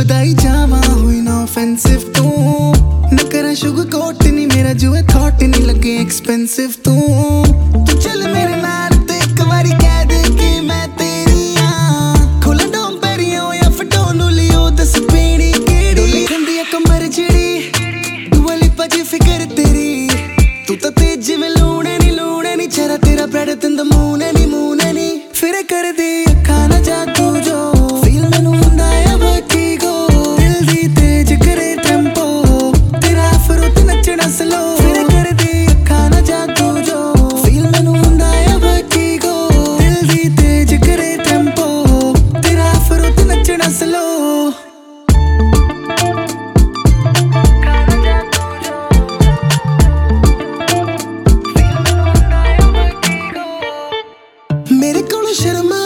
ਵਧਾਈ ਜਾਵਾਂ ਹੋਈ ਨਾ offensive ਤੂੰ ਨਾ ਕਰਾਂ ਸ਼ੁਗਰ ਕੋਟ ਨਹੀਂ ਮੇਰਾ ਜੋ ਥਾਟ ਨਹੀਂ ਲੱਗੇ ਐਕਸਪੈਂਸਿਵ ਤੂੰ ਚੱਲ ਮੇਰੇ ਨਾਲ ਤੇ ਇੱਕ ਵਾਰੀ ਕਹਿ ਦੇ ਕਿ ਮੈਂ ਤੇਰੀ ਆਂ ਖੋਲਾਂ ਡੋਮ ਪੈਰੀਆਂ ਜਾਂ ਫਟੋ ਨੂੰ ਲਿਓ ਦੱਸ ਪੀਣੀ ਕਿਹੜੀ ਲਿਖਦੀ ਆ ਕਮਰ ਜਿਹੜੀ ਦੂਆ ਲਿਪਾ ਜੀ ਫਿਕਰ ਤੇਰੀ ਤੂੰ ਤਾਂ ਤੇਜ ਜਿਵੇਂ ਲੂਣੇ ਨੀ ਚਿਹਰਾ ਤੇਰਾ ਬ੍ਰੈਡ ਤਿੰਨ ਦਾ ਮੂਨੇ ਨੀ ਫਿਰ ਕਰਦੀ ਅੱਖਾਂ ਨਾ ਜਾਦੂ ਜੋ ਫੀਲ ਮੈਨੂੰ ਹੁੰਦਾ ਆ ਵਰਟੀਗੋ ਦਿਲ ਦੀ ਤੇਜ ਕਰੇ ਟੈਂਪੋ ਤੇਰਾ ਫਰੂਟ ਨੱਚਣਾ ਸਲੋ ਫਿਰ ਕਰਦੀ ਅੱਖਾਂ ਨਾ ਜਾਦੂ ਜੋ ਫੀਲ ਮੈਨੂੰ ਹੁੰਦਾ ਆ ਵਰਟੀਗੋ ਦਿਲ ਦੀ ਤੇਜ ਕਰੇ ਟੈਂਪੋ ਤੇਰਾ ਫਰੂਟ ਨੱਚਣਾ ਸਲੋ ਮੇਰੇ ਕੋਲ ਸ਼ਰਮਾ